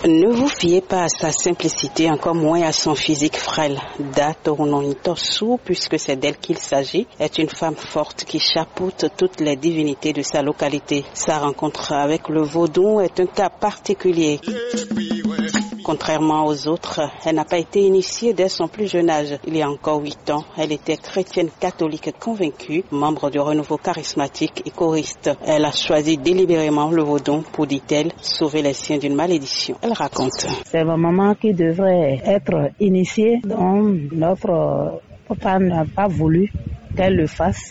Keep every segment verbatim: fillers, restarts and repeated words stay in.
Ne vous fiez pas à sa simplicité, encore moins à son physique frêle. Date Ounonitossou, puisque c'est d'elle qu'il s'agit, est une femme forte qui chapeaute toutes les divinités de sa localité. Sa rencontre avec le vaudou est un cas particulier. Contrairement aux autres, elle n'a pas été initiée dès son plus jeune âge. Il y a encore huit ans, elle était chrétienne catholique convaincue, membre du renouveau charismatique et choriste. Elle a choisi délibérément le vaudou pour, dit-elle, sauver les siens d'une malédiction. Elle raconte. C'est ma maman qui devrait être initiée, donc notre papa n'a pas voulu qu'elle le fasse.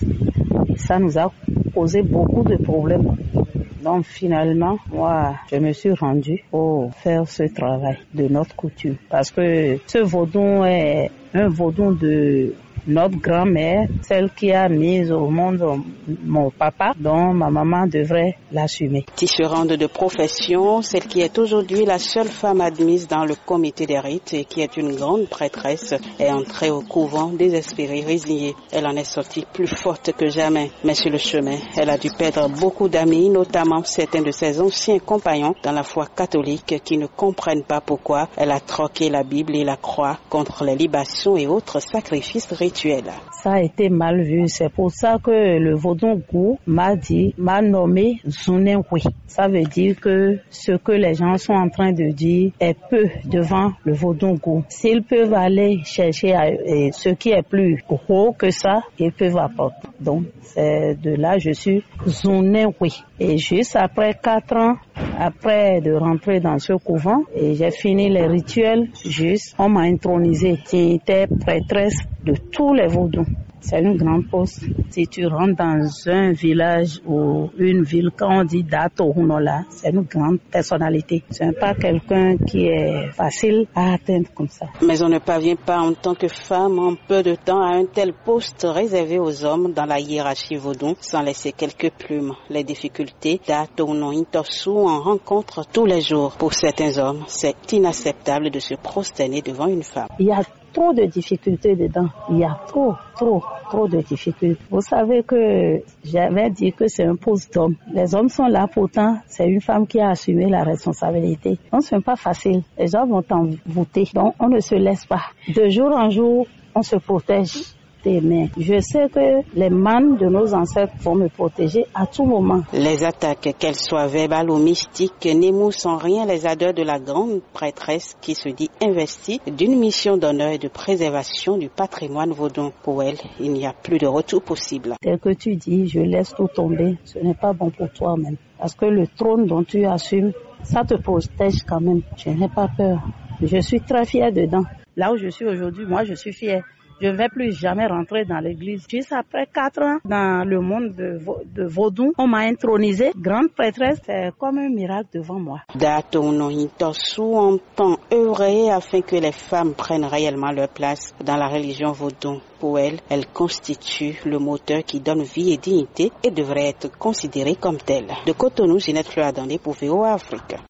Ça nous a posé beaucoup de problèmes. Donc finalement, moi, je me suis rendue pour faire ce travail de notre coutume. Parce que ce vaudou est un vaudou de notre grand-mère, celle qui a mis au monde mon papa, dont ma maman devrait l'assumer. Tisserande de profession, celle qui est aujourd'hui la seule femme admise dans le comité des rites et qui est une grande prêtresse, est entrée au couvent désespérée, résignée. Elle en est sortie plus forte que jamais. Mais sur le chemin, elle a dû perdre beaucoup d'amis, notamment certains de ses anciens compagnons dans la foi catholique qui ne comprennent pas pourquoi elle a troqué la Bible et la croix contre les libations et autres sacrifices rituels. Ça a été mal vu. C'est pour ça que le Vodou m'a dit, m'a nommé Zunenwe. Ça veut dire que ce que les gens sont en train de dire est peu devant le Vodou. S'ils peuvent aller chercher à, et ce qui est plus gros que ça, ils peuvent apporter. Donc, c'est de là je suis Zunenwe. Et juste après quatre ans, après de rentrer dans ce couvent, et j'ai fini les rituels, juste, on m'a intronisée. J'étais prêtresse de tous les vaudous. C'est une grande poste. Si tu rentres dans un village ou une ville, quand on dit Dato Hunola, c'est une grande personnalité. Ce n'est pas quelqu'un qui est facile à atteindre comme ça. Mais on ne parvient pas en tant que femme en peu de temps à un tel poste réservé aux hommes dans la hiérarchie vaudou sans laisser quelques plumes. Les difficultés, Dato Ounonitossou en rencontre tous les jours. Pour certains hommes, c'est inacceptable de se prosterner devant une femme. Il y a trop de difficultés dedans. Il y a trop, trop, trop de difficultés. Vous savez que j'avais dit que c'est un poste d'homme. Les hommes sont là, pourtant, c'est une femme qui a assumé la responsabilité. Donc, ce n'est pas facile. Les gens vont t'envoûter. Donc, on ne se laisse pas. De jour en jour, on se protège. Mais je sais que les mannes de nos ancêtres vont me protéger à tout moment. Les attaques, qu'elles soient verbales ou mystiques, n'émoussent en rien les ardeurs de la grande prêtresse qui se dit investie d'une mission d'honneur et de préservation du patrimoine vaudou. Pour elle, il n'y a plus de retour possible. Tel que tu dis, je laisse tout tomber, ce n'est pas bon pour toi-même. Parce que le trône dont tu assumes, ça te protège quand même. Je n'ai pas peur. Je suis très fière dedans. Là où je suis aujourd'hui, moi je suis fière. Je ne vais plus jamais rentrer dans l'église. Juste après quatre ans dans le monde de, de vaudou, on m'a intronisée grande prêtresse. C'est comme un miracle devant moi. Dato Ounonitossou entend œuvrer afin que les femmes prennent réellement leur place dans la religion vaudou. Pour elle, elle constitue le moteur qui donne vie et dignité et devrait être considérée comme telle. De Cotonou, Ginette Fleur-Adandé pour V O A Afrique.